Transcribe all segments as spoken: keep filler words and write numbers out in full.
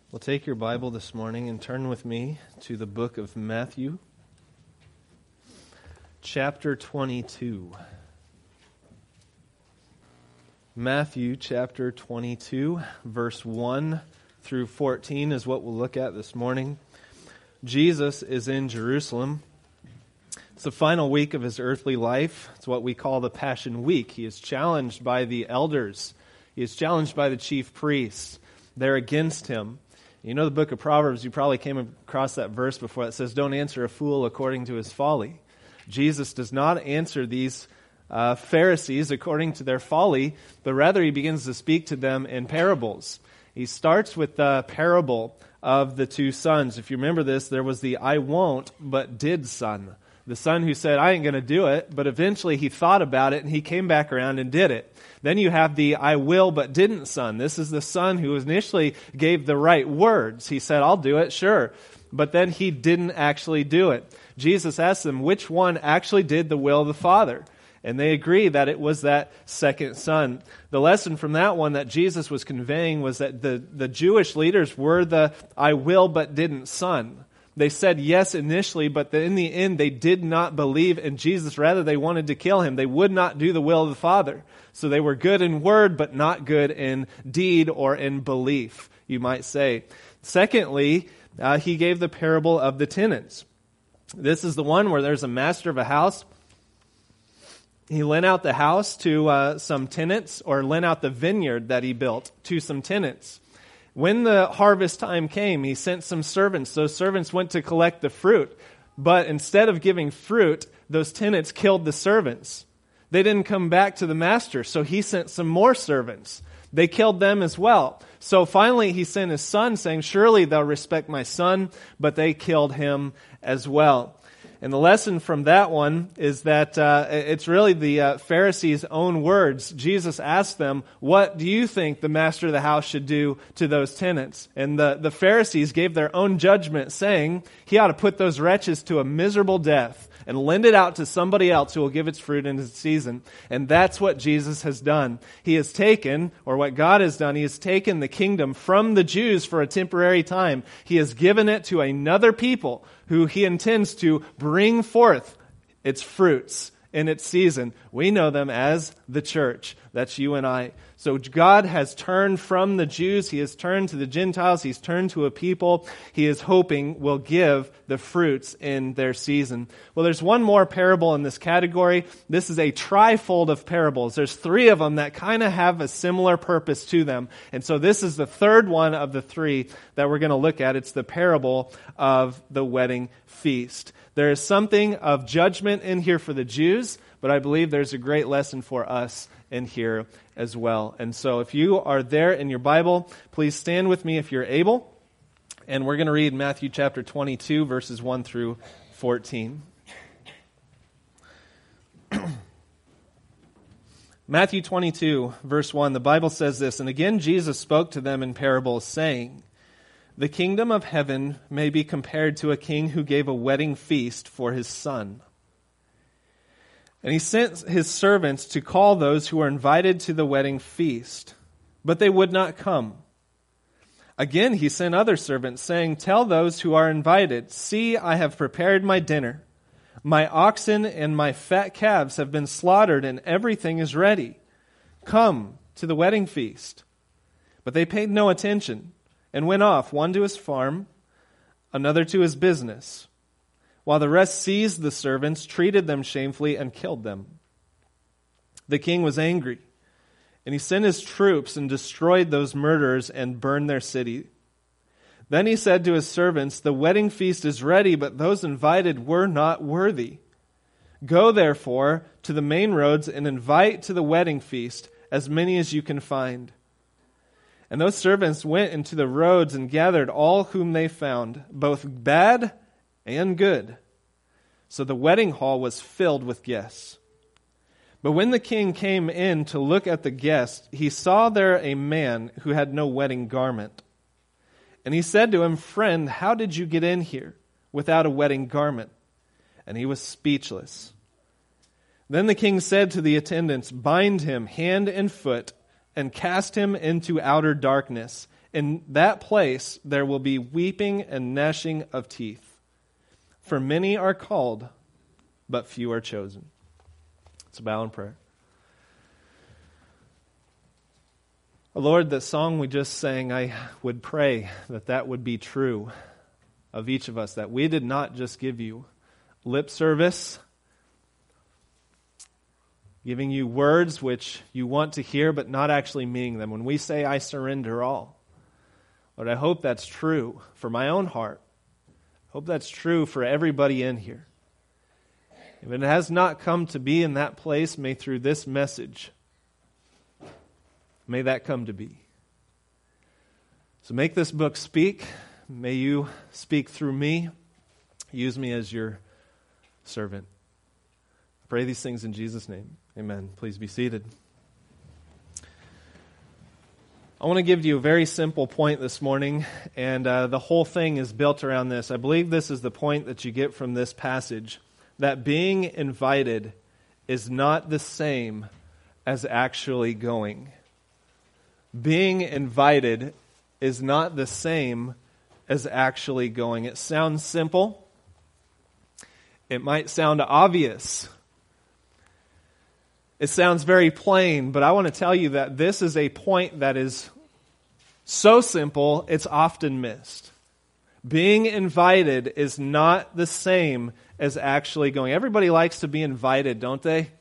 Well, take your Bible this morning and turn with me to the book of Matthew, chapter twenty-two. Matthew chapter twenty-two, verse one through fourteen is what we'll look at this morning. Jesus is in Jerusalem. It's the final week of his earthly life. It's what we call the Passion Week. He is challenged by the elders. He is challenged by the chief priests. They're against him. You know the book of Proverbs, you probably came across that verse before that says, "Don't answer a fool according to his folly." Jesus does not answer these uh, Pharisees according to their folly, but rather he begins to speak to them in parables. He starts with the parable of the two sons. If you remember this, there was the "I won't, but did" son. The son who said, "I ain't going to do it," but eventually he thought about it and he came back around and did it. Then you have the "I will but didn't" son. This is the son who initially gave the right words. He said, "I'll do it, sure." But then he didn't actually do it. Jesus asked them which one actually did the will of the Father. And they agree that it was that second son. The lesson from that one that Jesus was conveying was that the, the Jewish leaders were the "I will but didn't" son. They said yes initially, but in the end they did not believe in Jesus. Rather, they wanted to kill him. They would not do the will of the Father. So they were good in word, but not good in deed or in belief, you might say. Secondly, uh, he gave the parable of the tenants. This is the one where there's a master of a house. He lent out the house to uh, some tenants, or lent out the vineyard that he built to some tenants. When the harvest time came, he sent some servants. Those servants went to collect the fruit. But instead of giving fruit, those tenants killed the servants. They didn't come back to the master, so he sent some more servants. They killed them as well. So finally he sent his son, saying, "Surely they'll respect my son," but they killed him as well. And the lesson from that one is that uh, it's really the uh, Pharisees' own words. Jesus asked them, "What do you think the master of the house should do to those tenants?" And the, the Pharisees gave their own judgment, saying he ought to put those wretches to a miserable death and lend it out to somebody else who will give its fruit in its season. And that's what Jesus has done. He has taken, or what God has done, he has taken the kingdom from the Jews for a temporary time. He has given it to another people who he intends to bring forth its fruits in its season. We know them as the church. That's you and I. So God has turned from the Jews. He has turned to the Gentiles. He's turned to a people he is hoping will give the fruits in their season. Well, there's one more parable in this category. This is a trifold of parables. There's three of them that kind of have a similar purpose to them. And so this is the third one of the three that we're going to look at. It's the parable of the wedding feast. There is something of judgment in here for the Jews, but I believe there's a great lesson for us in here as well. And so if you are there in your Bible, please stand with me if you're able. And we're going to read Matthew chapter twenty-two, verses one through fourteen. Matthew twenty-two, verse one, the Bible says this, "And again Jesus spoke to them in parables, saying, The kingdom of heaven may be compared to a king who gave a wedding feast for his son. And he sent his servants to call those who were invited to the wedding feast, but they would not come. Again he sent other servants, saying, Tell those who are invited, See, I have prepared my dinner. My oxen and my fat calves have been slaughtered, and everything is ready. Come to the wedding feast. But they paid no attention, and went off, one to his farm, another to his business, while the rest seized the servants, treated them shamefully, and killed them. The king was angry, and he sent his troops and destroyed those murderers and burned their city. Then he said to his servants, The wedding feast is ready, but those invited were not worthy. Go, therefore, to the main roads and invite to the wedding feast as many as you can find. And those servants went into the roads and gathered all whom they found, both bad and good. So the wedding hall was filled with guests. But when the king came in to look at the guests, he saw there a man who had no wedding garment. And he said to him, Friend, how did you get in here without a wedding garment? And he was speechless. Then the king said to the attendants, Bind him hand and foot, and cast him into outer darkness. In that place there will be weeping and gnashing of teeth. For many are called, but few are chosen. Let's bow in prayer. Lord, the song we just sang, I would pray that that would be true of each of us, that we did not just give you lip service, giving you words which you want to hear but not actually meaning them. When we say, I surrender all, Lord, I hope that's true for my own heart. I hope that's true for everybody in here. If it has not come to be in that place, may through this message, may that come to be. So make this book speak. May you speak through me. Use me as your servant. I pray these things in Jesus' name. Amen. Please be seated. I want to give you a very simple point this morning, and uh, the whole thing is built around this. I believe this is the point that you get from this passage, that being invited is not the same as actually going. Being invited is not the same as actually going. It sounds simple. It might sound obvious. It sounds very plain, but I want to tell you that this is a point that is so simple, it's often missed. Being invited is not the same as actually going. Everybody likes to be invited, don't they?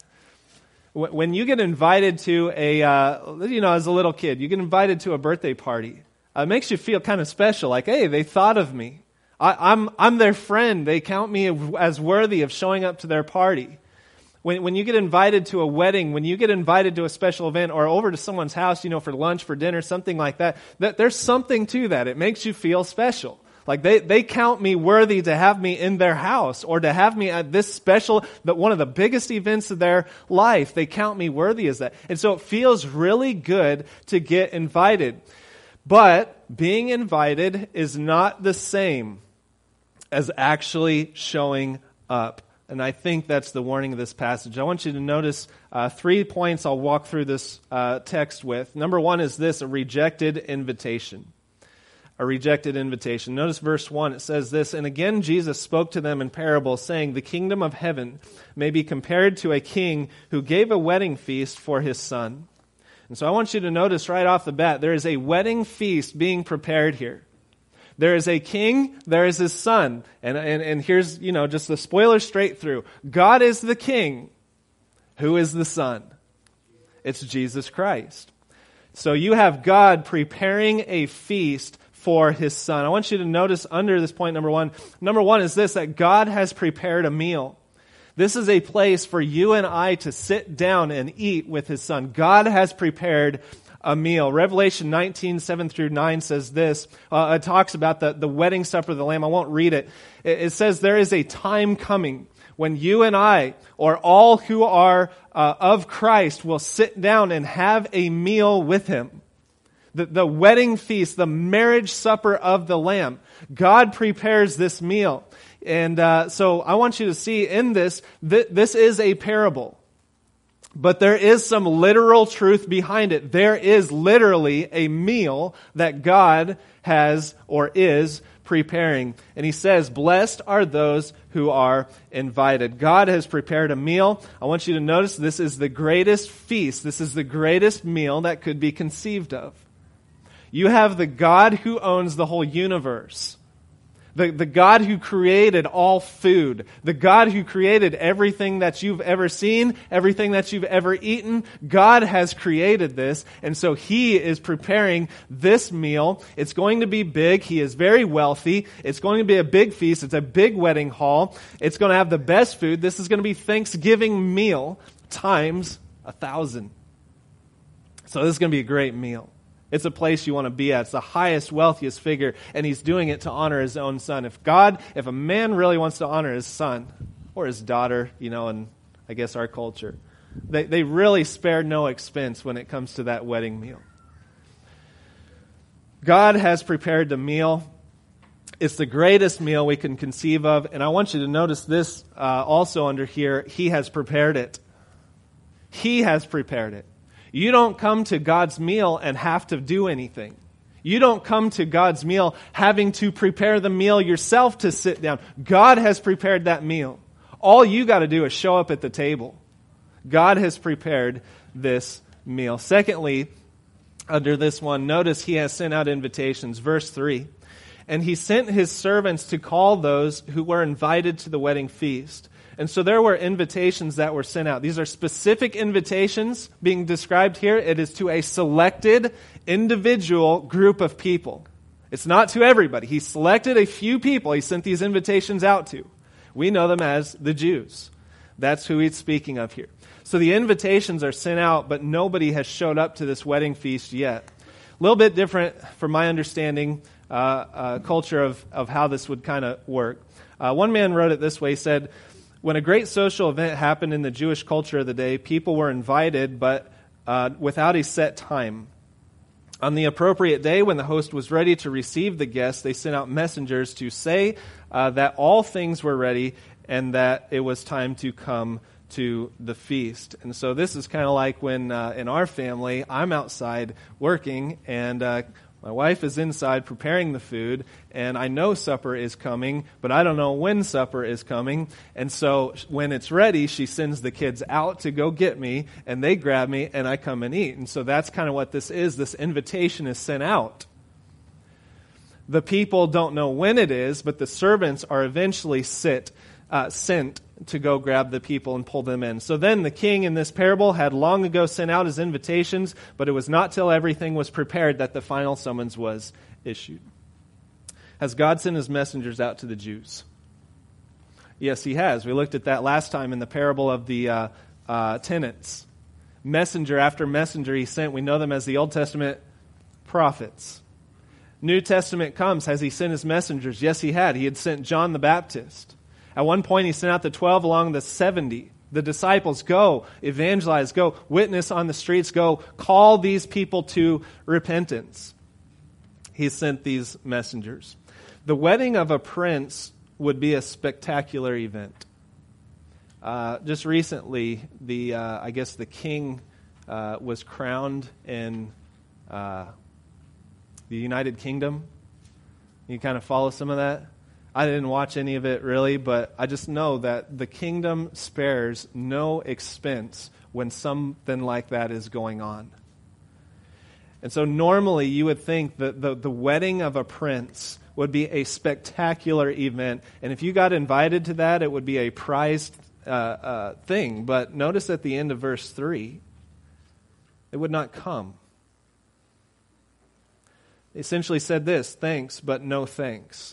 When you get invited to a, uh, you know, as a little kid, you get invited to a birthday party. Uh, it makes you feel kind of special, like, hey, they thought of me. I, I'm I'm their friend. They count me as worthy of showing up to their party. When when you get invited to a wedding, when you get invited to a special event or over to someone's house, you know, for lunch, for dinner, something like that, that there's something to that. It makes you feel special. Like they, they count me worthy to have me in their house or to have me at this special, that one of the biggest events of their life. They count me worthy as that. And so it feels really good to get invited. But being invited is not the same as actually showing up. And I think that's the warning of this passage. I want you to notice uh, three points I'll walk through this uh, text with. Number one is this, a rejected invitation. A rejected invitation. Notice verse one, it says this, and again Jesus spoke to them in parables, saying, the kingdom of heaven may be compared to a king who gave a wedding feast for his son. And so I want you to notice right off the bat, there is a wedding feast being prepared here. There is a king, there is his son. And, and, and here's, you know, just the spoiler straight through. God is the king. Who is the son? It's Jesus Christ. So you have God preparing a feast for his son. I want you to notice under this point number one. Number one is this, that God has prepared a meal. This is a place for you and I to sit down and eat with his son. God has prepared a meal. Revelation nineteen, seven through nine says this. Uh, it talks about the, the wedding supper of the Lamb. I won't read it. It, it says there is a time coming when you and I, or all who are uh, of Christ, will sit down and have a meal with him. The, the wedding feast, the marriage supper of the Lamb. God prepares this meal. And uh, so I want you to see in this, th- this is a parable. But there is some literal truth behind it. There is literally a meal that God has or is preparing. And he says, blessed are those who are invited. God has prepared a meal. I want you to notice this is the greatest feast. This is the greatest meal that could be conceived of. You have the God who owns the whole universe. The, the God who created all food. The God who created everything that you've ever seen, everything that you've ever eaten. God has created this, and so he is preparing this meal. It's going to be big. He is very wealthy. It's going to be a big feast. It's a big wedding hall. It's going to have the best food. This is going to be Thanksgiving meal times a thousand. So this is going to be a great meal. It's a place you want to be at. It's the highest, wealthiest figure, and he's doing it to honor his own son. If God, if a man really wants to honor his son or his daughter, you know, in I guess our culture, they, they really spare no expense when it comes to that wedding meal. God has prepared the meal. It's the greatest meal we can conceive of, and I want you to notice this uh, also under here. He has prepared it. He has prepared it. You don't come to God's meal and have to do anything. You don't come to God's meal having to prepare the meal yourself to sit down. God has prepared that meal. All you got to do is show up at the table. God has prepared this meal. Secondly, under this one, notice he has sent out invitations. Verse three. And he sent his servants to call those who were invited to the wedding feast. And so there were invitations that were sent out. These are specific invitations being described here. It is to a selected individual group of people. It's not to everybody. He selected a few people he sent these invitations out to. We know them as the Jews. That's who he's speaking of here. So the invitations are sent out, but nobody has showed up to this wedding feast yet. A little bit different from my understanding, uh, uh, culture of, of how this would kind of work. Uh, one man wrote it this way. He said, when a great social event happened in the Jewish culture of the day, people were invited, but uh, without a set time. On the appropriate day, when the host was ready to receive the guests, they sent out messengers to say uh, that all things were ready and that it was time to come to the feast. And so this is kind of like when uh, in our family, I'm outside working and uh, my wife is inside preparing the food, and I know supper is coming, but I don't know when supper is coming. And so when it's ready, she sends the kids out to go get me, and they grab me, and I come and eat. And so that's kind of what this is. This invitation is sent out. The people don't know when it is, but the servants are eventually sit, uh, sent to go grab the people and pull them in. So then the king in this parable had long ago sent out his invitations, but it was not till everything was prepared that the final summons was issued. Has God sent his messengers out to the Jews? Yes, he has. We looked at that last time in the parable of the uh, uh, tenants. Messenger after messenger he sent. We know them as the Old Testament prophets. New Testament comes. Has he sent his messengers? Yes, he had. He had sent John the Baptist. At one point, he sent out the twelve along the seventy. The disciples, go, evangelize, go, witness on the streets, go, call these people to repentance. He sent these messengers. The wedding of a prince would be a spectacular event. Uh, just recently, the uh, I guess the king uh, was crowned in uh, the United Kingdom. You kind of follow some of that? I didn't watch any of it really, but I just know that the kingdom spares no expense when something like that is going on. And so normally you would think that the, the wedding of a prince would be a spectacular event. And if you got invited to that, it would be a prized uh, uh, thing. But notice at the end of verse three, it would not come. They essentially said this, thanks, but no thanks.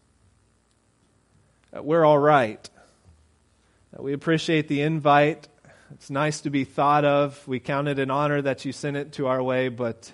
We're all right. We appreciate the invite. It's nice to be thought of. We count it an honor that you sent it to our way, but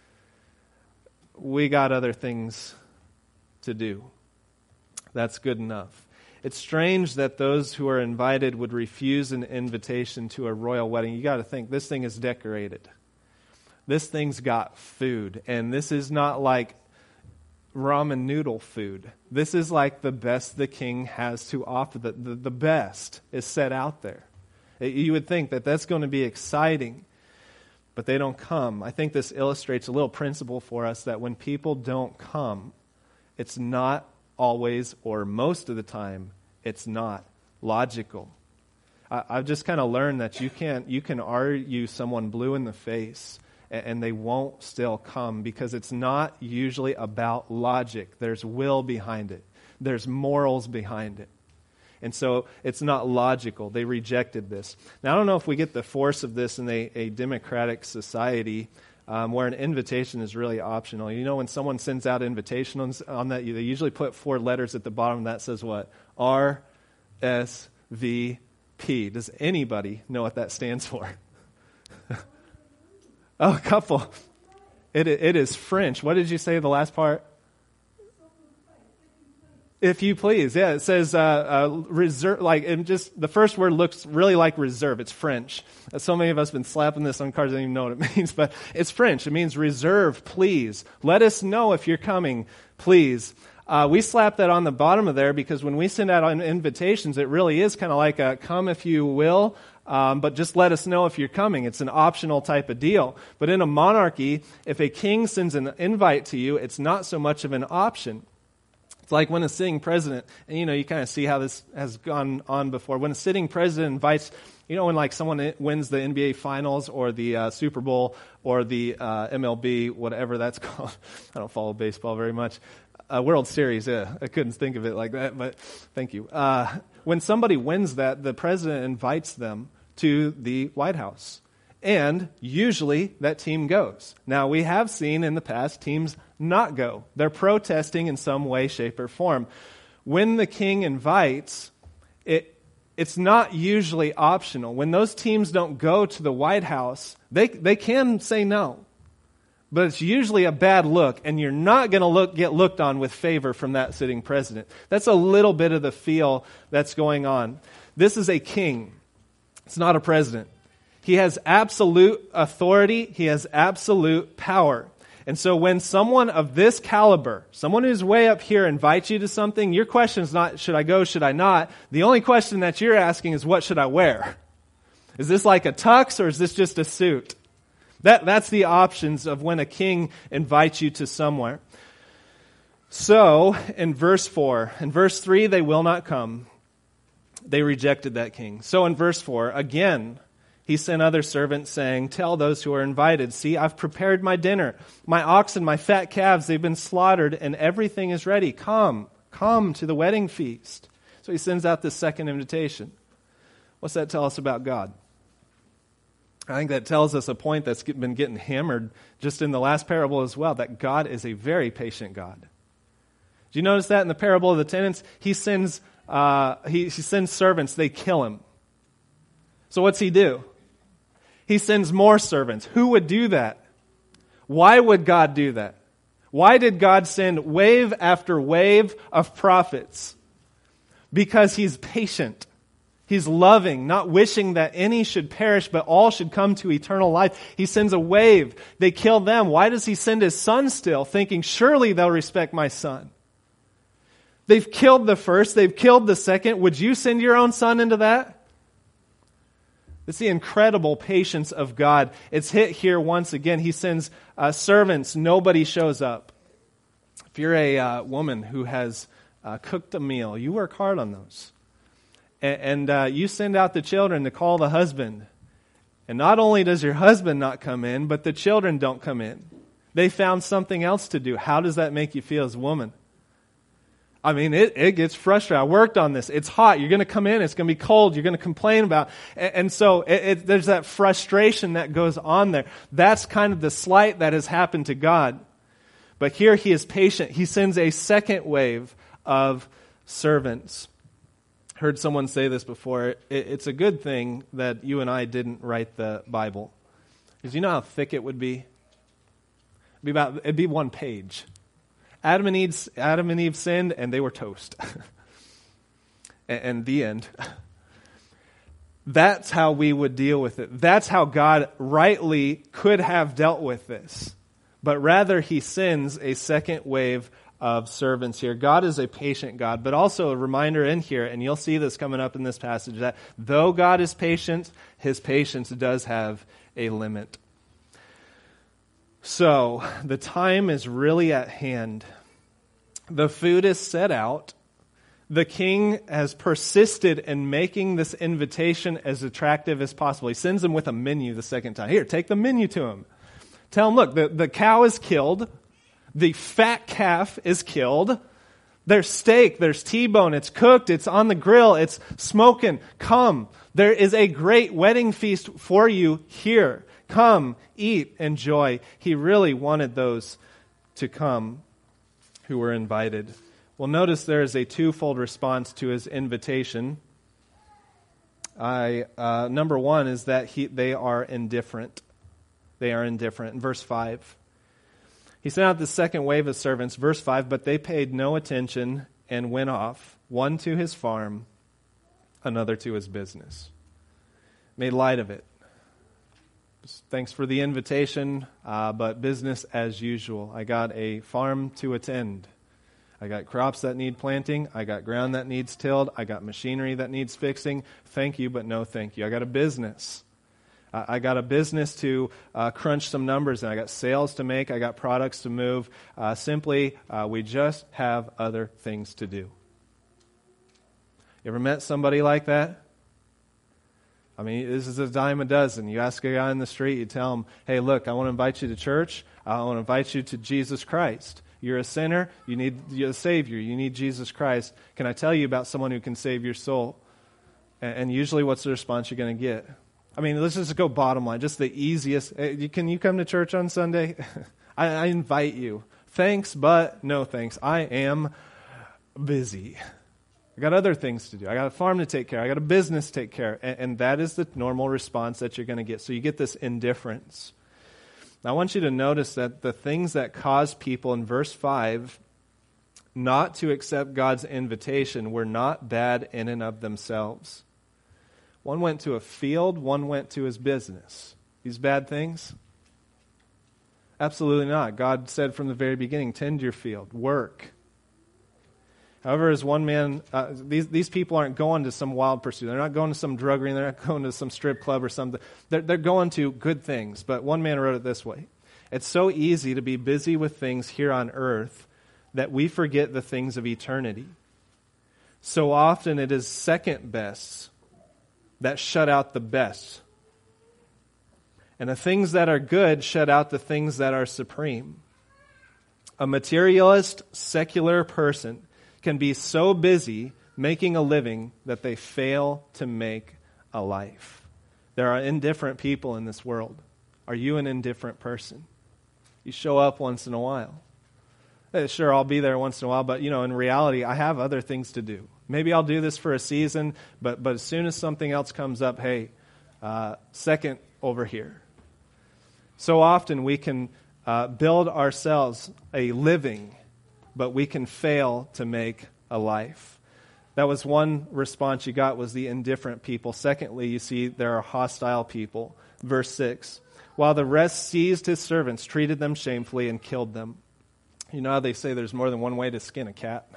we got other things to do. That's good enough. It's strange that those who are invited would refuse an invitation to a royal wedding. You got to think, this thing is decorated. This thing's got food, and this is not like ramen noodle food. This is like the best the king has to offer. The, the, the best is set out there. You would think that that's going to be exciting, but they don't come. I think this illustrates a little principle for us that when people don't come, it's not always, or most of the time, it's not logical. I, I've just kind of learned that you can't, you can argue someone blue in the face and they won't still come because it's not usually about logic. There's will behind it. There's morals behind it. And so it's not logical. They rejected this. Now, I don't know if we get the force of this in a, a democratic society um, where an invitation is really optional. You know, when someone sends out invitations on that, they usually put four letters at the bottom that says what? R S V P. Does anybody know what that stands for? Oh, a couple. It it is French. What did you say the last part? If you please. Yeah, it says uh, uh, reserve. Like, and just the first word looks really like reserve. It's French. So many of us have been slapping this on cars. I don't even know what it means, but it's French. It means reserve. Please let us know if you're coming. Please. Uh, we slap that on the bottom of there because when we send out invitations, it really is kind of like a come if you will. Um, but just let us know if you're coming. It's an optional type of deal. But in a monarchy, if a king sends an invite to you, it's not so much of an option. It's like when a sitting president, and you know, you kind of see how this has gone on before. When a sitting president invites, you know, when like someone wins the N B A Finals or the uh, Super Bowl or the uh, M L B, whatever that's called. I don't follow baseball very much. Uh, World Series, yeah, I couldn't think of it like that, but thank you. Uh, when somebody wins that, the president invites them to the White House. And usually that team goes. Now, we have seen in the past teams not go. They're protesting in some way, shape, or form. When the king invites, it it's not usually optional. When those teams don't go to the White House, they they can say no. But it's usually a bad look, and you're not going to look get looked on with favor from that sitting president. That's a little bit of the feel that's going on. This is a king. It's not a president. He has absolute authority. He has absolute power. And so when someone of this caliber, someone who's way up here, invites you to something, your question is not, should I go, should I not? The only question that you're asking is, what should I wear? Is this like a tux, or is this just a suit? That That's the options of when a king invites you to somewhere. So, in verse four, in verse three, they will not come. They rejected that king. So in verse four, again, he sent other servants saying, tell those who are invited, see, I've prepared my dinner. My oxen, my fat calves, they've been slaughtered, and everything is ready. Come, come to the wedding feast. So he sends out this second invitation. What's that tell us about God? I think that tells us a point that's been getting hammered just in the last parable as well, that God is a very patient God. Do you notice that in the parable of the tenants? He sends uh, he, he sends servants, they kill him. So what's he do? He sends more servants. Who would do that? Why would God do that? Why did God send wave after wave of prophets? Because he's patient. He's loving, not wishing that any should perish, but all should come to eternal life. He sends a wave. They kill them. Why does he send his son still, thinking, surely they'll respect my son? They've killed the first. They've killed the second. Would you send your own son into that? It's the incredible patience of God. It's hit here once again. He sends uh, servants. Nobody shows up. If you're a uh, woman who has uh, cooked a meal, you work hard on those. And uh, you send out the children to call the husband. And not only does your husband not come in, but the children don't come in. They found something else to do. How does that make you feel as a woman? I mean, it, it gets frustrating. I worked on this. It's hot. You're going to come in. It's going to be cold. You're going to complain about. And, and so it, it, there's that frustration that goes on there. That's kind of the slight that has happened to God. But here he is patient. He sends a second wave of servants. Heard someone say this before. It, it's a good thing that you and I didn't write the Bible. Because you know how thick it would be? It'd be about, it'd be one page. Adam and Eve, Adam and Eve sinned, and they were toast. and, and the end. That's how we would deal with it. That's how God rightly could have dealt with this. But rather, he sends a second wave of servants here. God is a patient God, but also a reminder in here, and you'll see this coming up in this passage, that though God is patient, his patience does have a limit. So, the time is really at hand. The food is set out. The king has persisted in making this invitation as attractive as possible. He sends them with a menu the second time. Here, take the menu to him. Tell him, look, the, the cow is killed. The fat calf is killed. There's steak, there's T-bone, it's cooked, it's on the grill, it's smoking. Come. There is a great wedding feast for you here. Come, eat, enjoy. He really wanted those to come who were invited. Well, notice there is a twofold response to his invitation. I uh, number one is that he, they are indifferent. They are indifferent. In verse five, he sent out the second wave of servants. Verse five, but they paid no attention and went off, one to his farm, another to his business. Made light of it. Thanks for the invitation, uh, but business as usual. I got a farm to attend. I got crops that need planting. I got ground that needs tilled. I got machinery that needs fixing. Thank you, but no thank you. I got a business. I got a business to uh, crunch some numbers, and I got sales to make. I got products to move. Uh, simply, uh, we just have other things to do. You ever met somebody like that? I mean, this is a dime a dozen. You ask a guy in the street, you tell him, hey, look, I want to invite you to church. I want to invite you to Jesus Christ. You're a sinner. You need a Savior. You need Jesus Christ. Can I tell you about someone who can save your soul? And, and usually what's the response you're going to get? I mean, let's just go bottom line. Just the easiest. Can you come to church on Sunday? I, I invite you. Thanks, but no thanks. I am busy. I got other things to do. I got a farm to take care of. I got a business to take care of. And, and that is the normal response that you're going to get. So you get this indifference. Now, I want you to notice that the things that cause people in verse five not to accept God's invitation were not bad in and of themselves. One went to a field, one went to his business. These bad things? Absolutely not. God said from the very beginning, tend your field, work. However, as one man, uh, these these people aren't going to some wild pursuit. They're not going to some druggery. They're not going to some strip club or something. They're, they're going to good things. But one man wrote it this way. It's so easy to be busy with things here on earth that we forget the things of eternity. So often it is second best that shut out the best. And the things that are good shut out the things that are supreme. A materialist, secular person can be so busy making a living that they fail to make a life. There are indifferent people in this world. Are you an indifferent person? You show up once in a while. Sure, I'll be there once in a while, but you know, in reality, I have other things to do. Maybe I'll do this for a season, but but as soon as something else comes up, hey, uh, second over here. So often we can uh, build ourselves a living, but we can fail to make a life. That was one response you got, was the indifferent people. Secondly, you see there are hostile people. Verse six, while the rest seized his servants, treated them shamefully, and killed them. You know how they say there's more than one way to skin a cat?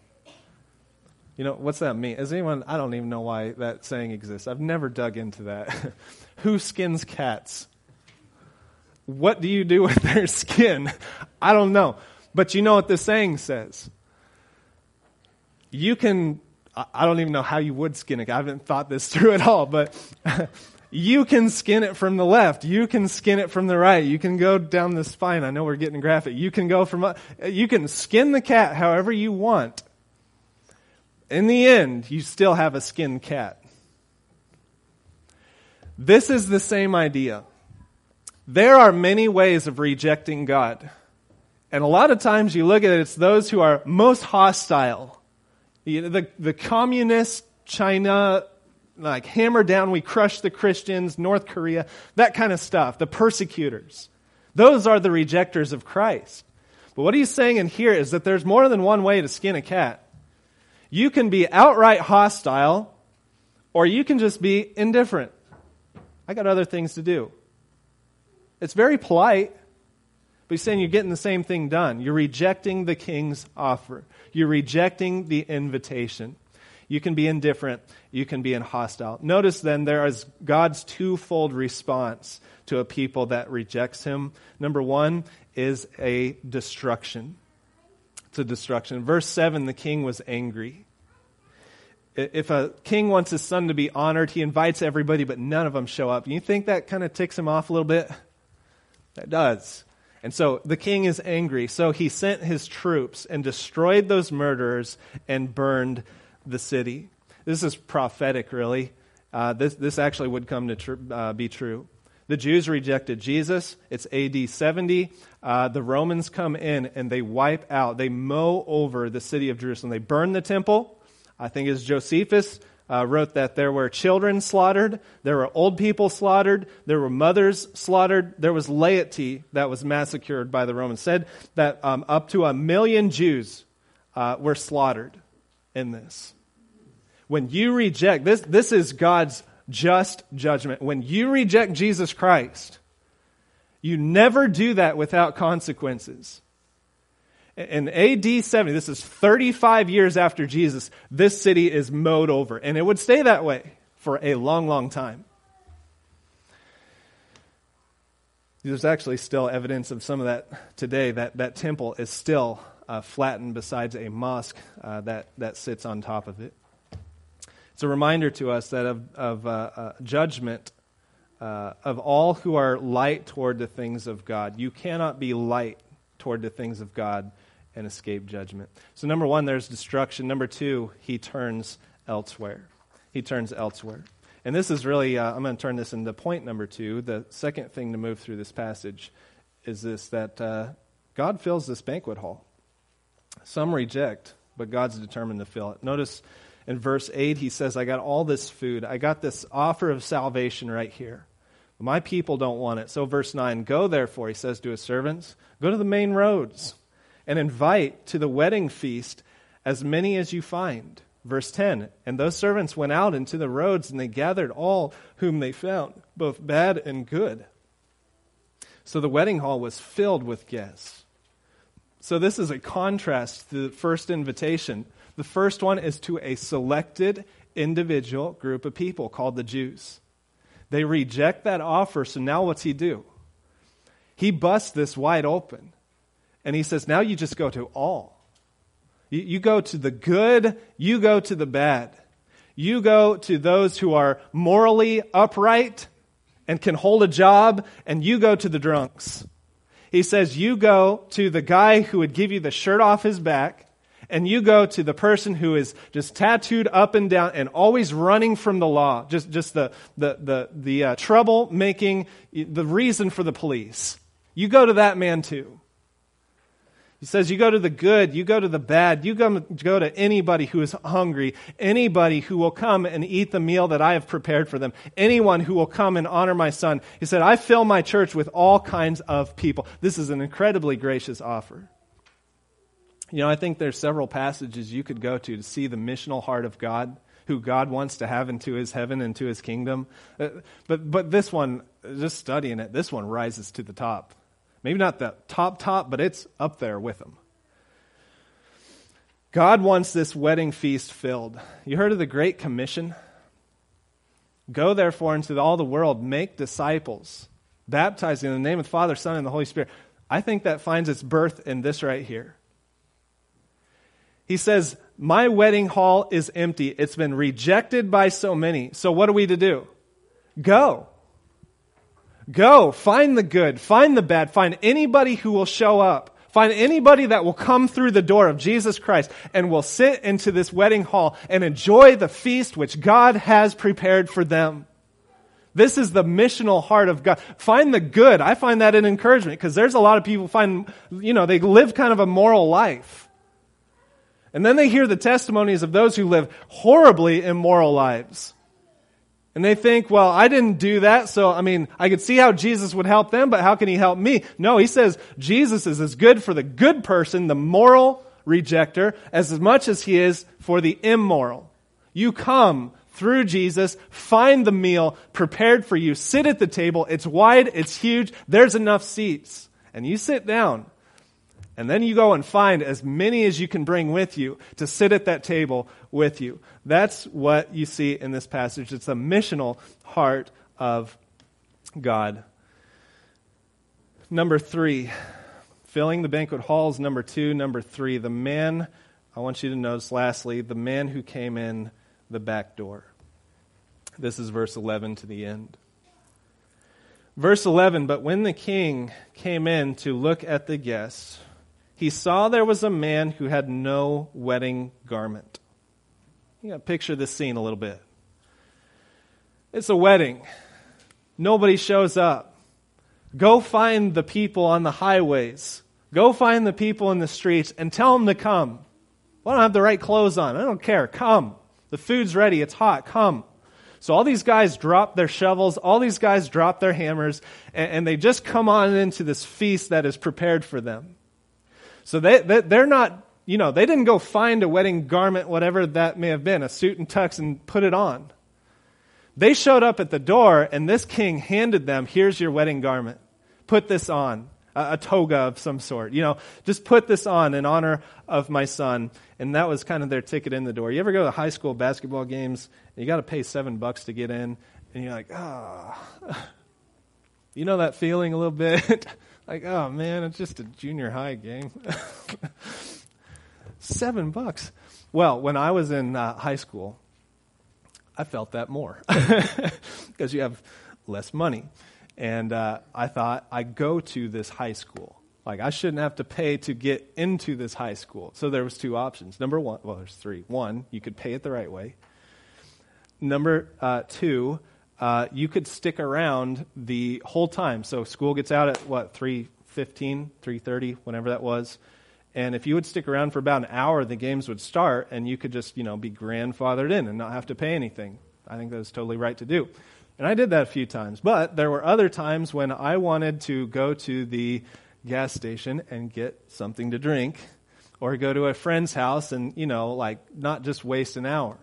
You know, what's that mean? Is anyone, I don't even know why that saying exists. I've never dug into that. Who skins cats? What do you do with their skin? I don't know. But you know what this saying says. You can, I don't even know how you would skin it. I haven't thought this through at all, but you can skin it from the left. You can skin it from the right. You can go down the spine. I know we're getting graphic. You can go from, you can skin the cat however you want. In the end, you still have a skinned cat. This is the same idea. There are many ways of rejecting God. And a lot of times you look at it, it's those who are most hostile. You know, the, the communist China, like hammer down, we crush the Christians, North Korea, that kind of stuff, the persecutors. Those are the rejectors of Christ. But what he's saying in here is that there's more than one way to skin a cat. You can be outright hostile, or you can just be indifferent. I got other things to do. It's very polite, but he's saying you're getting the same thing done. You're rejecting the king's offer. You're rejecting the invitation. You can be indifferent. You can be in hostile. Notice then there is God's twofold response to a people that rejects him. Number one is a destruction. It's a destruction. Verse seven, the king was angry. If a king wants his son to be honored, he invites everybody, but none of them show up. You think that kind of ticks him off a little bit? That does. And so the king is angry. So he sent his troops and destroyed those murderers and burned the city. This is prophetic, really. Uh, this this actually would come to tr- uh, be true. The Jews rejected Jesus. It's A D seventy. Uh, the Romans come in and they wipe out, they mow over the city of Jerusalem. They burn the temple. I think it's Josephus uh, wrote that there were children slaughtered, there were old people slaughtered, there were mothers slaughtered, there was laity that was massacred by the Romans. Said that um, up to a million Jews uh, were slaughtered in this. When you reject, this, this is God's just judgment. When you reject Jesus Christ, you never do that without consequences. In A D seventy, this is thirty-five years after Jesus, this city is mowed over. And it would stay that way for a long, long time. There's actually still evidence of some of that today. That, that temple is still uh, flattened besides a mosque uh, that, that sits on top of it. It's a reminder to us that of, of uh, uh, judgment uh, of all who are light toward the things of God. You cannot be light toward the things of God and escape judgment. So number one, there's destruction. Number two, he turns elsewhere. He turns elsewhere. And this is really, uh, I'm going to turn this into point number two. The second thing to move through this passage is this, that uh, God fills this banquet hall. Some reject, but God's determined to fill it. Notice in verse eight, he says, I got all this food. I got this offer of salvation right here. My people don't want it. So verse nine, go therefore, he says to his servants, go to the main roads and invite to the wedding feast as many as you find. Verse ten, and those servants went out into the roads and they gathered all whom they found, both bad and good. So the wedding hall was filled with guests. So this is a contrast to the first invitation. The first one is to a selected individual group of people called the Jews. They reject that offer, so now what's he do? He busts this wide open. And he says, now you just go to all. You, you go to the good, you go to the bad. You go to those who are morally upright and can hold a job, and you go to the drunks. He says, you go to the guy who would give you the shirt off his back, and you go to the person who is just tattooed up and down and always running from the law, just just the the the the uh, trouble making, the reason for the police. You go to that man too. He says you go to the good, you go to the bad, you go, go to anybody who is hungry, anybody who will come and eat the meal that I have prepared for them, anyone who will come and honor my son. He said, I fill my church with all kinds of people. This is an incredibly gracious offer. You know, I think there's several passages you could go to to see the missional heart of God, who God wants to have into his heaven and to his kingdom. Uh, but but this one, just studying it, this one rises to the top. Maybe not the top top, but it's up there with them. God wants this wedding feast filled. You heard of the Great Commission? Go therefore into all the world, make disciples, baptizing in the name of the Father, Son, and the Holy Spirit. I think that finds its birth in this right here. He says, my wedding hall is empty. It's been rejected by so many. So what are we to do? Go. Go. Find the good. Find the bad. Find anybody who will show up. Find anybody that will come through the door of Jesus Christ and will sit into this wedding hall and enjoy the feast which God has prepared for them. This is the missional heart of God. Find the good. I find that an encouragement because there's a lot of people find, you know, they live kind of a moral life. And then they hear the testimonies of those who live horribly immoral lives. And they think, well, I didn't do that, so, I mean, I could see how Jesus would help them, but how can he help me? No, he says Jesus is as good for the good person, the moral rejecter, as much as he is for the immoral. You come through Jesus, find the meal prepared for you, sit at the table, it's wide, it's huge, there's enough seats, and you sit down. And then you go and find as many as you can bring with you to sit at that table with you. That's what you see in this passage. It's the missional heart of God. Number three, filling the banquet halls. Number two, number three, the man, I want you to notice lastly, the man who came in the back door. This is verse eleven to the end. Verse eleven, but when the king came in to look at the guests, he saw there was a man who had no wedding garment. You got to picture this scene a little bit. It's a wedding. Nobody shows up. Go find the people on the highways. Go find the people in the streets and tell them to come. Well, I don't have the right clothes on. I don't care. Come. The food's ready. It's hot. Come. So all these guys drop their shovels. All these guys drop their hammers. And, and they just come on into this feast that is prepared for them. So they, they, they're not, you know, they didn't go find a wedding garment, whatever that may have been, a suit and tux, and put it on. They showed up at the door, and this king handed them, here's your wedding garment. Put this on. a, a toga of some sort. You know, just put this on in honor of my son. And that was kind of their ticket in the door. You ever go to high school basketball games and you got to pay seven bucks to get in, and you're like, oh, you know that feeling a little bit? Like, oh man, it's just a junior high game. Seven bucks. Well, when I was in uh, high school, I felt that more because you have less money. And uh, I thought, I go to this high school. Like, I shouldn't have to pay to get into this high school. So there was two options. Number one, well, there's three. One, you could pay it the right way. Number uh, two, uh, you could stick around the whole time. So school gets out at, what, three fifteen, three thirty, whenever that was. And if you would stick around for about an hour, the games would start, and you could just, you know, be grandfathered in and not have to pay anything. I think that was totally right to do. And I did that a few times. But there were other times when I wanted to go to the gas station and get something to drink, or go to a friend's house and, you know, like not just waste an hour.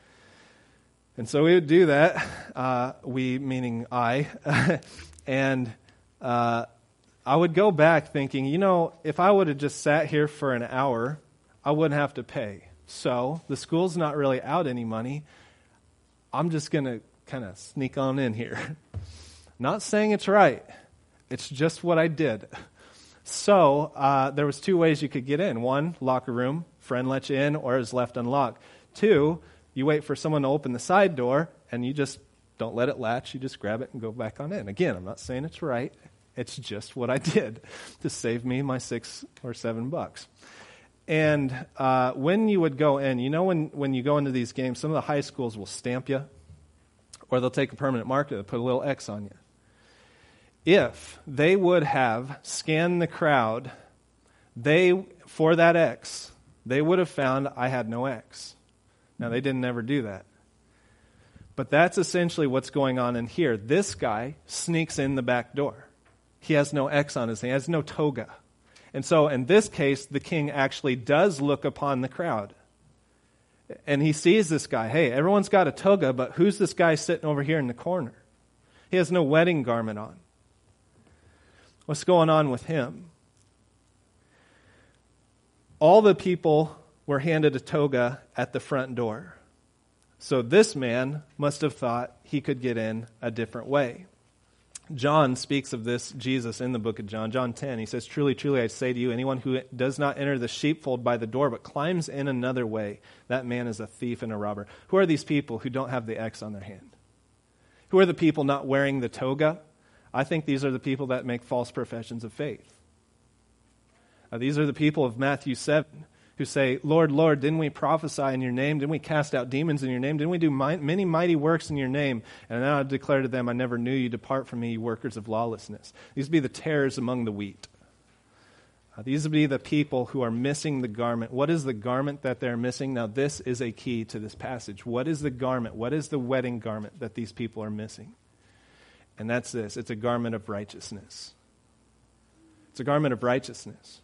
And so we would do that, uh, we meaning I, and uh, I would go back thinking, you know, if I would have just sat here for an hour, I wouldn't have to pay. So the school's not really out any money. I'm just going to kind of sneak on in here. Not saying it's right. It's just what I did. So uh, there was two ways you could get in. One, locker room, friend lets you in, or is left unlocked. Two, you wait for someone to open the side door, and you just don't let it latch. You just grab it and go back on in. Again, I'm not saying it's right. It's just what I did to save me my six or seven bucks. And uh, when you would go in, you know when, when you go into these games, some of the high schools will stamp you, or they'll take a permanent marker, they'll put a little X on you. If they would have scanned the crowd, they, for that X, they would have found I had no X. Now, they didn't ever do that. But that's essentially what's going on in here. This guy sneaks in the back door. He has no X on his name. He has no toga. And so, in this case, the king actually does look upon the crowd. And he sees this guy. Hey, everyone's got a toga, but who's this guy sitting over here in the corner? He has no wedding garment on. What's going on with him? All the people were handed a toga at the front door. So this man must have thought he could get in a different way. John speaks of this, Jesus, in the book of John. John ten, he says, "Truly, truly, I say to you, anyone who does not enter the sheepfold by the door, but climbs in another way, that man is a thief and a robber." Who are these people who don't have the X on their hand? Who are the people not wearing the toga? I think these are the people that make false professions of faith. Uh, these are the people of Matthew seven who say, "Lord, Lord, didn't we prophesy in your name? Didn't we cast out demons in your name? Didn't we do mi- many mighty works in your name? And then I declare to them, I never knew you. Depart from me, you workers of lawlessness." These would be the tares among the wheat. Uh, these would be the people who are missing the garment. What is the garment that they're missing? Now, this is a key to this passage. What is the garment? What is the wedding garment that these people are missing? And that's this. It's a garment of righteousness. It's a garment of righteousness.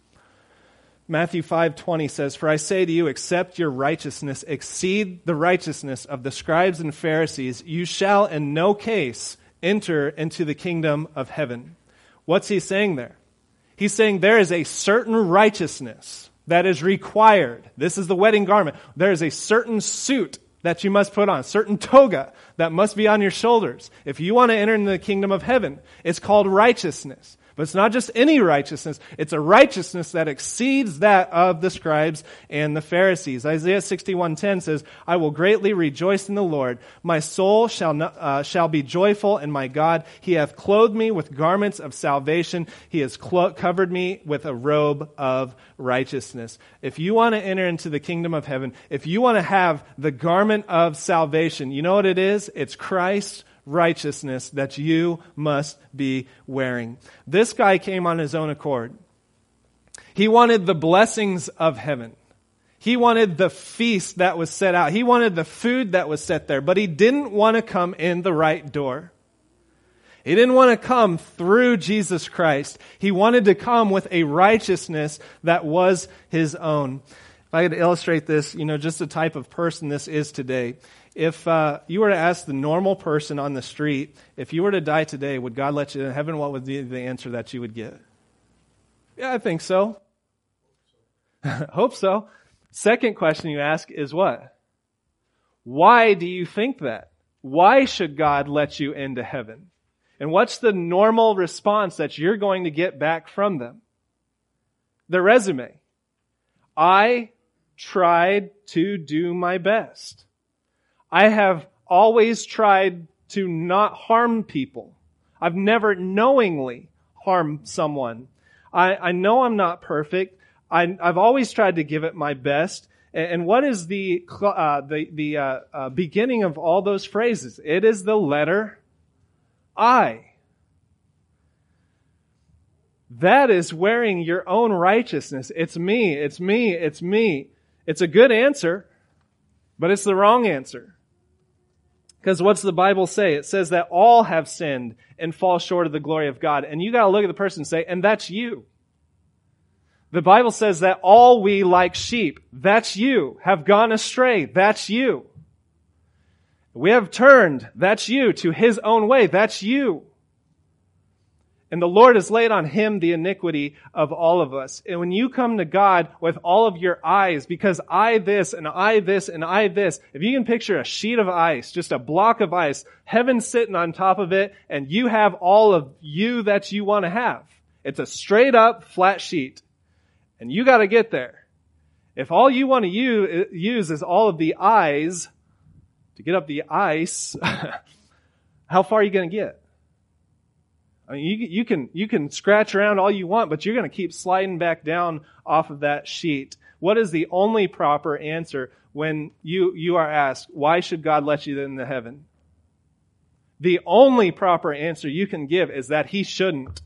Matthew five twenty says, "For I say to you, except your righteousness exceed the righteousness of the scribes and Pharisees, you shall in no case enter into the kingdom of heaven." What's he saying there? He's saying there is a certain righteousness that is required. This is the wedding garment. There is a certain suit that you must put on, a certain toga that must be on your shoulders. If you want to enter into the kingdom of heaven, it's called righteousness. But it's not just any righteousness. It's a righteousness that exceeds that of the scribes and the Pharisees. Isaiah sixty-one ten says, "I will greatly rejoice in the Lord. My soul shall not, uh, shall be joyful in my God. He hath clothed me with garments of salvation. He has clo- covered me with a robe of righteousness." If you want to enter into the kingdom of heaven, if you want to have the garment of salvation, you know what it is? It's Christ's righteousness that you must be wearing. This guy came on his own accord. He wanted the blessings of heaven. He wanted the feast that was set out. He wanted the food that was set there, but he didn't want to come in the right door. He didn't want to come through Jesus Christ. He wanted to come with a righteousness that was his own. If I could illustrate this, you know, just the type of person this is today. If uh, you were to ask the normal person on the street, if you were to die today, would God let you in heaven? What would be the answer that you would get? Yeah, I think so. Hope so. Second question you ask is what? Why do you think that? Why should God let you into heaven? And what's the normal response that you're going to get back from them? The resume. I tried to do my best. I have always tried to not harm people. I've never knowingly harmed someone. I, I know I'm not perfect. I, I've always tried to give it my best. And what is the uh, the the uh, uh, beginning of all those phrases? It is the letter I. That is wearing your own righteousness. It's me, it's me, it's me. It's a good answer, but it's the wrong answer. Because what's the Bible say? It says that all have sinned and fall short of the glory of God. And you got to look at the person and say, and that's you. The Bible says that all we like sheep, that's you, have gone astray, that's you. We have turned, that's you, to His own way, that's you. And the Lord has laid on Him the iniquity of all of us. And when you come to God with all of your eyes, because I this and I this and I this, if you can picture a sheet of ice, just a block of ice, heaven sitting on top of it, and you have all of you that you want to have. It's a straight up flat sheet. And you got to get there. If all you want to use is all of the eyes to get up the ice, how far are you going to get? I mean, you, you can you can scratch around all you want, but you're going to keep sliding back down off of that sheet. What is the only proper answer when you, you are asked, why should God let you into heaven? The only proper answer you can give is that He shouldn't.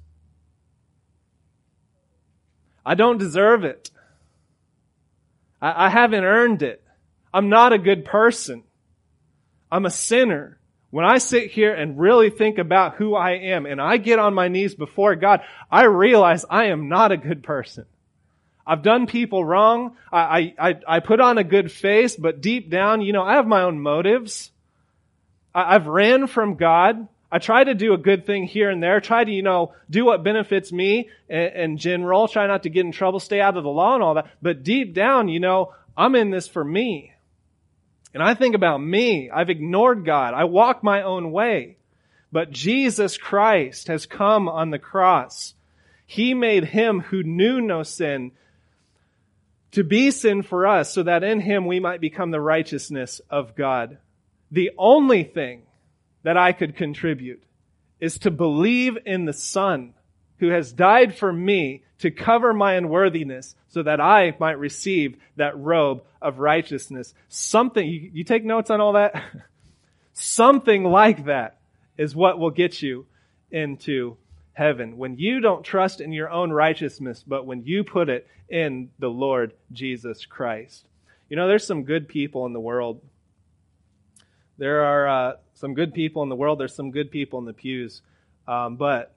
I don't deserve it. I, I haven't earned it. I'm not a good person. I'm a sinner. When I sit here and really think about who I am and I get on my knees before God, I realize I am not a good person. I've done people wrong. I, I, I put on a good face, but deep down, you know, I have my own motives. I, I've ran from God. I try to do a good thing here and there, try to, you know, do what benefits me in general, try not to get in trouble, stay out of the law and all that. But deep down, you know, I'm in this for me. And I think about me. I've ignored God. I walk my own way. But Jesus Christ has come on the cross. He made Him who knew no sin to be sin for us so that in Him we might become the righteousness of God. The only thing that I could contribute is to believe in the Son who has died for me to cover my unworthiness so that I might receive that robe of righteousness. Something, you, you take notes on all that? Something like that is what will get you into heaven. When you don't trust in your own righteousness, but when you put it in the Lord Jesus Christ. You know, there's some good people in the world. There are uh, some good people in the world. There's some good people in the pews. Um, but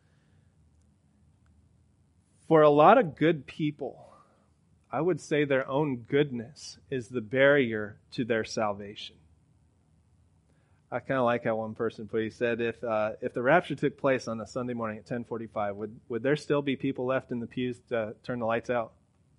for a lot of good people, I would say their own goodness is the barrier to their salvation. I kind of like how one person put it. He said, if uh, if the rapture took place on a Sunday morning at ten forty-five, would, would there still be people left in the pews to turn the lights out?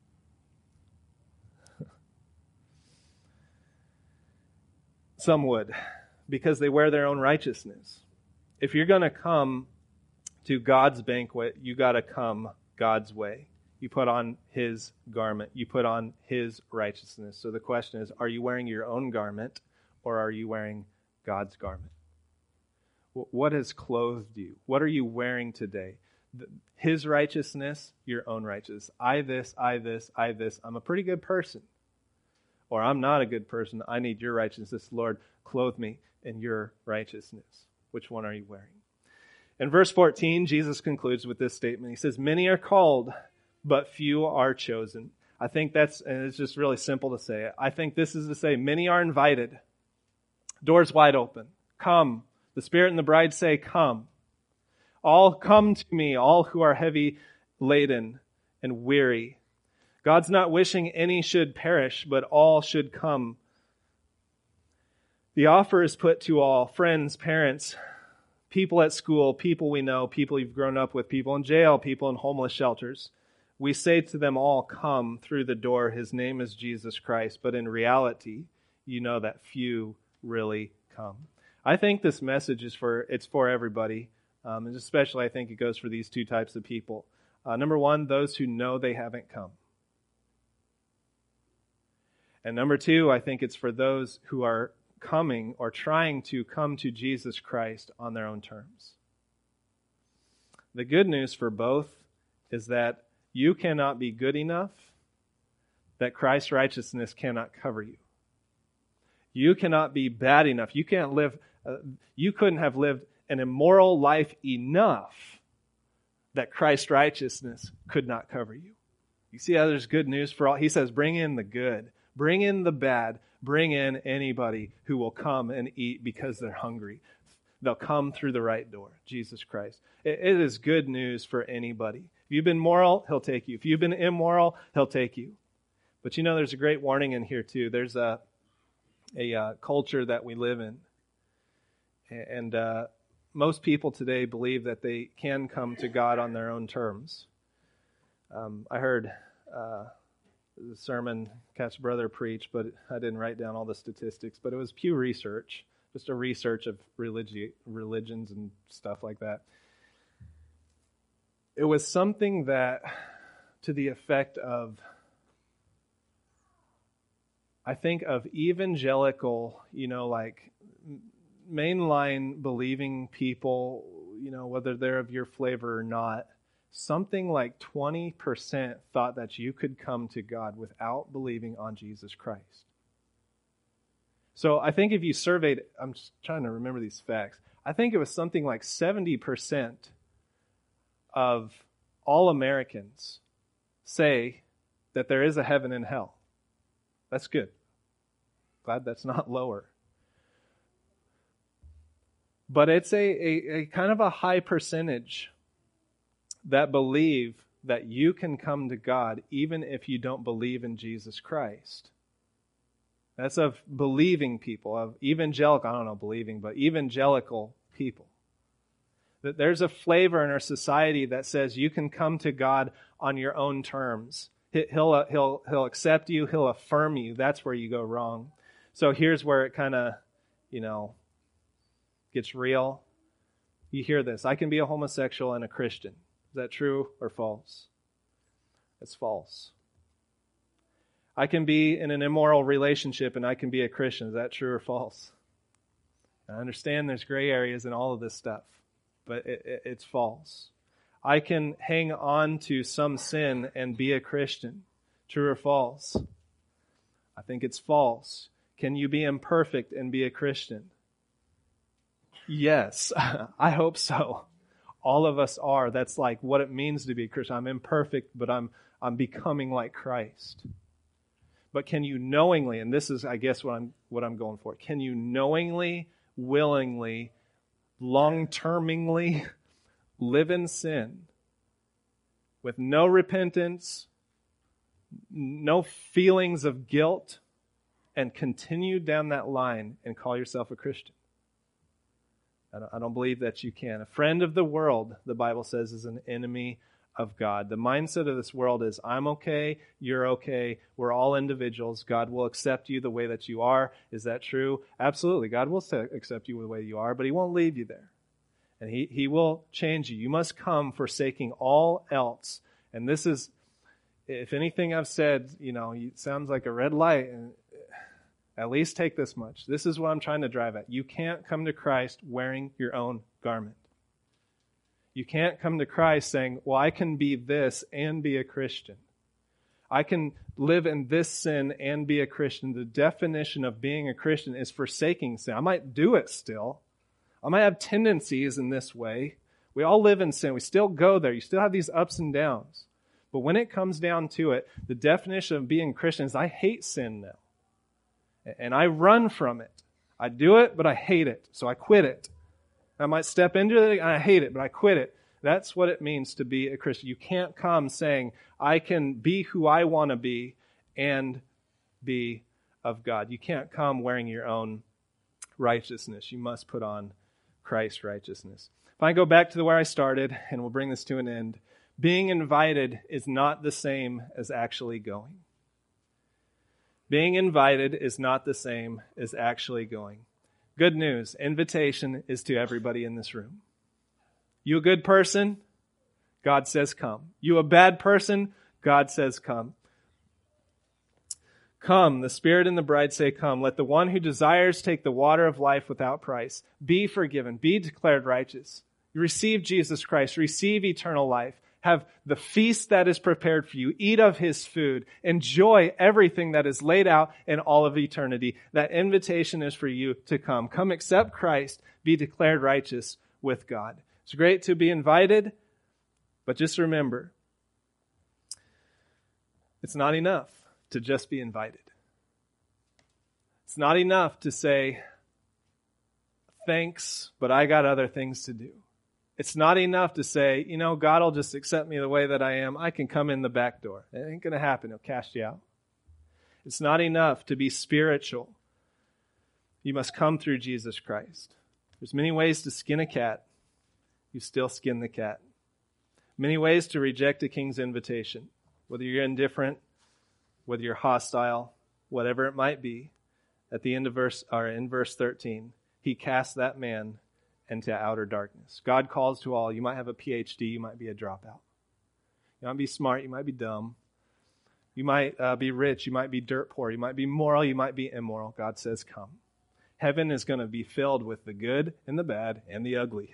Some would, because they wear their own righteousness. If you're going to come to God's banquet, you got to come God's way. You put on His garment. You put on His righteousness. So the question is, are you wearing your own garment or are you wearing God's garment? What has clothed you? What are you wearing today? His righteousness, your own righteousness. I this, I this, I this. I'm a pretty good person. Or I'm not a good person. I need your righteousness. Lord, clothe me in your righteousness. Which one are you wearing? In verse fourteen, Jesus concludes with this statement. He says, many are called, but few are chosen. I think that's, and it's just really simple to say it. I think this is to say, many are invited. Doors wide open. Come. The Spirit and the bride say, come. All come to me, all who are heavy laden and weary. God's not wishing any should perish, but all should come. The offer is put to all, friends, parents, people at school, people we know, people you've grown up with, people in jail, people in homeless shelters. We say to them all, come through the door. His name is Jesus Christ. But in reality, you know that few really come. I think this message is for, it's for everybody. Um, and especially I think it goes for these two types of people. Uh, number one, those who know they haven't come. And number two, I think it's for those who are coming or trying to come to Jesus Christ on their own terms. The good news for both is that you cannot be good enough, that Christ's righteousness cannot cover you. You cannot be bad enough. You can't live, uh, you couldn't have lived an immoral life enough that Christ's righteousness could not cover you. You see how there's good news for all? He says, bring in the good, bring in the bad, bring in anybody who will come and eat because they're hungry. They'll come through the right door, Jesus Christ. It, it is good news for anybody. If you've been moral, he'll take you. If you've been immoral, he'll take you. But you know, there's a great warning in here too. There's a, a uh, culture that we live in. And uh, most people today believe that they can come to God on their own terms. Um, I heard uh, the sermon Cat's brother preach, but I didn't write down all the statistics, but it was Pew Research, just a research of religi- religions and stuff like that. It was something that, to the effect of, I think of evangelical, you know, like mainline believing people, you know, whether they're of your flavor or not, something like twenty percent thought that you could come to God without believing on Jesus Christ. So I think if you surveyed, I'm just trying to remember these facts, I think it was something like seventy percent of all Americans say that there is a heaven and hell. That's good. Glad that's not lower. But it's a, a, a kind of a high percentage that believe that you can come to God even if you don't believe in Jesus Christ. That's of believing people, of evangelical, I don't know believing, but evangelical people. That there's a flavor in our society that says you can come to God on your own terms. He'll, he'll, he'll accept you, he'll affirm you. That's where you go wrong. So here's where it kind of, you know, gets real. You hear this, I can be a homosexual and a Christian. Is that true or false? It's false. I can be in an immoral relationship and I can be a Christian. Is that true or false? I understand there's gray areas in all of this stuff, but it, it, it's false. I can hang on to some sin and be a Christian. True or false? I think it's false. Can you be imperfect and be a Christian? Yes, I hope so. All of us are. That's like what it means to be a Christian. I'm imperfect, but I'm I'm becoming like Christ. But can you knowingly, and this is, I guess, what I'm what I'm going for, can you knowingly, willingly, long-termingly live in sin with no repentance, no feelings of guilt, and continue down that line and call yourself a Christian? I don't, I don't believe that you can. A friend of the world, the Bible says, is an enemy of God. The mindset of this world is, I'm okay, you're okay, we're all individuals. God will accept you the way that you are. Is that true? Absolutely. God will accept you the way you are, but he won't leave you there. And he, he will change you. You must come forsaking all else. And this is, if anything I've said, you know, it sounds like a red light, and at least take this much. This is what I'm trying to drive at. You can't come to Christ wearing your own garment. You can't come to Christ saying, well, I can be this and be a Christian. I can live in this sin and be a Christian. The definition of being a Christian is forsaking sin. I might do it still. I might have tendencies in this way. We all live in sin. We still go there. You still have these ups and downs. But when it comes down to it, the definition of being a Christian is I hate sin now. And I run from it. I do it, but I hate it. So I quit it. I might step into it and I hate it, but I quit it. That's what it means to be a Christian. You can't come saying, I can be who I want to be and be of God. You can't come wearing your own righteousness. You must put on Christ's righteousness. If I go back to where I started, and we'll bring this to an end, Being invited is not the same as actually going. Being invited is not the same as actually going. Good news, invitation is to everybody in this room. You a good person? God says come. You a bad person? God says come. Come, the Spirit and the bride say come. Let the one who desires take the water of life without price. Be forgiven. Be declared righteous. You receive Jesus Christ. Receive eternal life. Have the feast that is prepared for you. Eat of his food. Enjoy everything that is laid out in all of eternity. That invitation is for you to come. Come accept Christ. Be declared righteous with God. It's great to be invited, but just remember, it's not enough to just be invited. It's not enough to say, thanks, but I got other things to do. It's not enough to say, you know, God will just accept me the way that I am. I can come in the back door. It ain't going to happen. He'll cast you out. It's not enough to be spiritual. You must come through Jesus Christ. There's many ways to skin a cat. You still skin the cat. Many ways to reject a king's invitation. Whether you're indifferent, whether you're hostile, whatever it might be. At the end of verse, or in verse thirteen, he cast that man into outer darkness. God calls to all. You might have a P H D. You might be a dropout. You might be smart. You might be dumb. You might uh, be rich. You might be dirt poor. You might be moral. You might be immoral. God says, come. Heaven is going to be filled with the good and the bad and the ugly.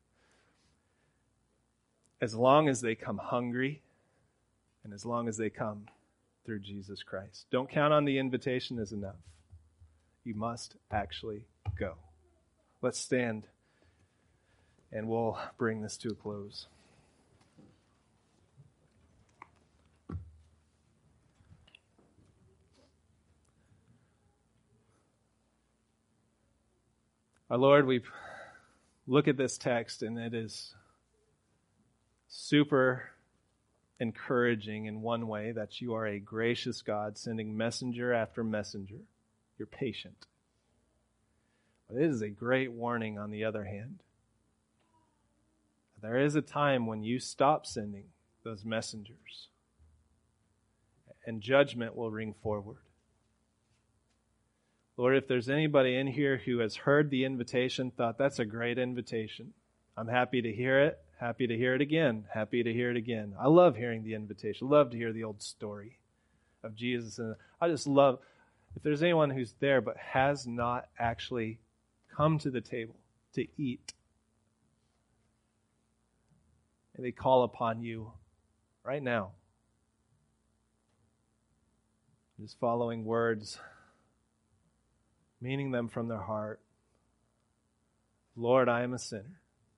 As long as they come hungry and as long as they come through Jesus Christ. Don't count on the invitation as enough. You must actually go. Let's stand and we'll bring this to a close. Our Lord, we look at this text and it is super encouraging in one way that you are a gracious God sending messenger after messenger. You're patient. But it is a great warning on the other hand. There is a time when you stop sending those messengers and judgment will ring forward. Lord, if there's anybody in here who has heard the invitation, thought that's a great invitation, I'm happy to hear it, happy to hear it again, happy to hear it again. I love hearing the invitation. I love to hear the old story of Jesus. And I just love, if there's anyone who's there but has not actually come to the table to eat, and they call upon you right now. Just following words, meaning them from their heart. Lord, I am a sinner.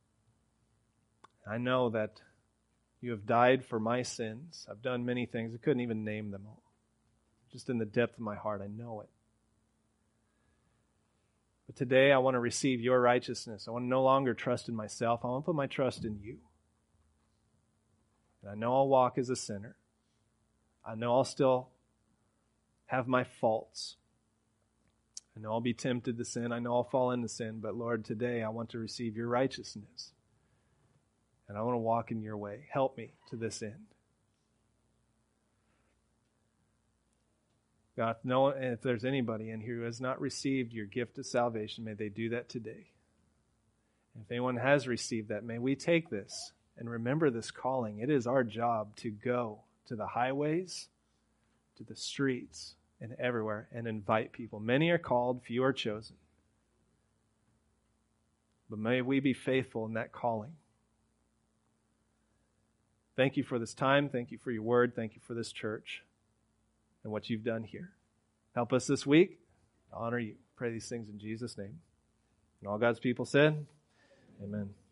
I know that you have died for my sins. I've done many things. I couldn't even name them all. Just in the depth of my heart, I know it. But today I want to receive your righteousness. I want to no longer trust in myself. I want to put my trust in you. And I know I'll walk as a sinner. I know I'll still have my faults. I know I'll be tempted to sin. I know I'll fall into sin. But Lord, today I want to receive your righteousness. And I want to walk in your way. Help me to this end. God, if, no, if there's anybody in here who has not received your gift of salvation, may they do that today. If anyone has received that, may we take this and remember this calling. It is our job to go to the highways, to the streets, and everywhere and invite people. Many are called, few are chosen. But may we be faithful in that calling. Thank you for this time. Thank you for your word. Thank you for this church and what you've done here. Help us this week to honor you. Pray these things in Jesus' name. And all God's people said, amen.